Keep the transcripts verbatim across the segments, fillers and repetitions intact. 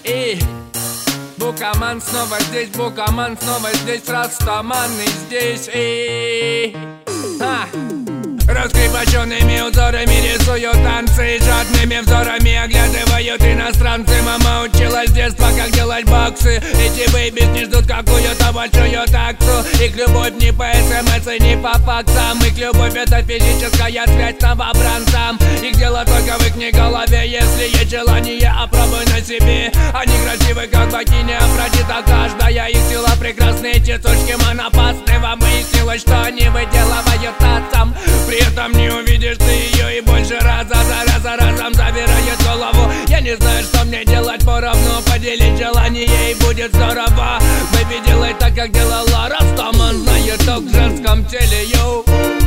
И Букаман снова здесь, Букаман снова здесь, Растаман и здесь. И а. Раскрепощенными узорами рисуют танцы, жадными взорами оглядывают иностранцы. Мама учила с детства, как делать боксы. Эти бэйбис не ждут какую-то большую таксу. Их любовь не по смс и не по факсам. Их любовь это физическая связь с новобранцам. Их дело только в их голове. Если есть желание, опробуй на себе. Они красивы, как богиня Афродита. Каждая их сила прекрасны. Эти сучки монопасны. Вам выяснилось, что они выделывают татам. При этом не увидишь ты ее и больше раза за раза разом забирает голову. Я не знаю, что мне делать, поровну поделить желание и будет здорово. Бэйби, делай так, как делала Растаман, знает толк в женском теле, йоу.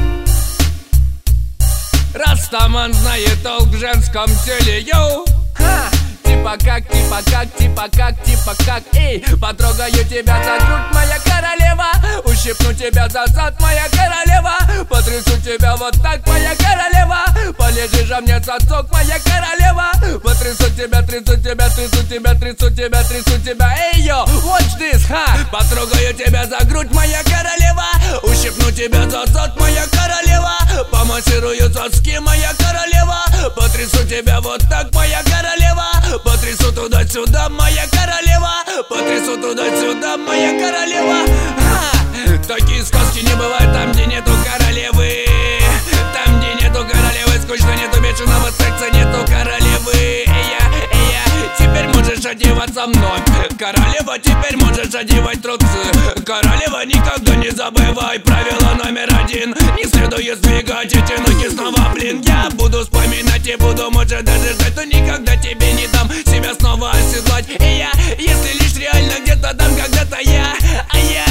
Растаман знает толк в женском теле, йоу. Ха! Типа как, типа как, типа как, типа как. Эй, потрогаю тебя за грудь, моя королева. Ущипну тебя за зад, моя королева. Потрясу тебя вот так, моя королева. Полежишь, а мне сосок, моя королева. Потрясу тебя, трясу тебя, трясу тебя, трясу тебя, трясу тебя. Эй, йо, watch this, ха. Потрогаю тебя за грудь, моя королева. Ущипну тебя за зад, моя королева. Помассирую соски, моя королева. Потрясу тебя вот так, моя королева. Потрясу туда-сюда, моя королева. Потрясу туда-сюда, моя королева. Ха! Такие сказки не бывают там, где нету королевы. Там, где нету королевы, скучно, нету бешеного секса, нету королевы. Эя, эя, теперь можешь одеваться вновь. Королева, теперь можешь одевать трусы. Королева, никогда не забывай правило номер один. Не следует сдвигать эти ноги снова, блин. Я буду вспоминать и буду, может, даже ждать, но никогда тебе не дам себя снова оседлать. И я, если лишь реально где-то там когда-то я, а я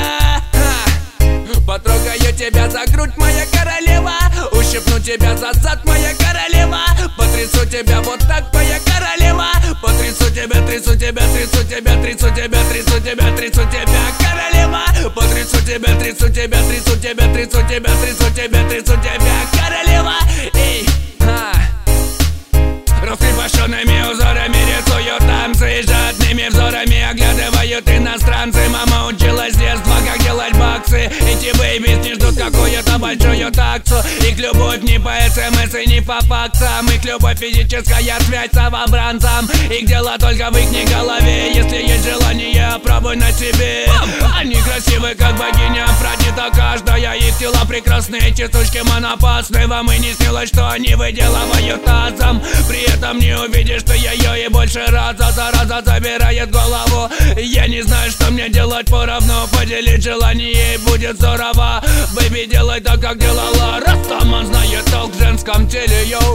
ха, потрогаю тебя за грудь, моя королева. Ущипну тебя за зад, моя королева. Потрясу тебя вот так, моя королева. Потрясу тебя, трясу тебя, трясу тебя, трясу тебя, трясу тебя, трясу тебя, королева. Потрясу тебя, трясу тебя, трясу тебя, трясу тебя, трясу тебя, трясу тебя, королева. Эй, ха. Раскрепощенными узорами рисуют танцы, жадными взорами оглядывают иностранцы. Мама учила с детства, как делать боксы. Эти бэйбис не ждут какую-то большую таксу. Их любовь не по смс и не по факсам. Их любовь физическая связь с новобранцам. Их дело только в их голове. Если есть желание, опробуй на себе. Они красивы, как богиня Афродита. Каждая их тела прекрасны. Эти сучки монопасны. Вам и не снилось, что они выделывают тазом. При этом не увидишь ты ее и больше раза за раза забирает голову. Я не знаю, что мне делать, поровну поделить желание и будет здорово. Бэйби, делай так, как делала Растаман, знает толк в женском теле, йоу.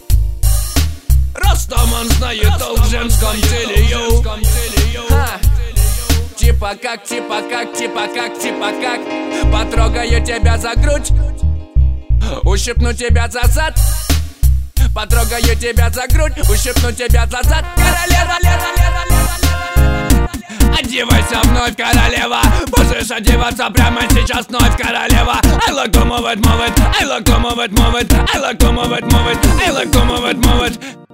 Растаман знает толк в женском теле, йоу. Ха. Типа как, типа как, типа как, типа как. Потрогаю тебя за грудь, ущипну тебя за зад. Потрогаю тебя за грудь, ущипну тебя за зад, королева. Одевайся вновь, королева. Можешь одеваться прямо сейчас вновь, королева. I like to move it, move it. I like to move it, move it. I like to move it, move it. I like to move it, move it.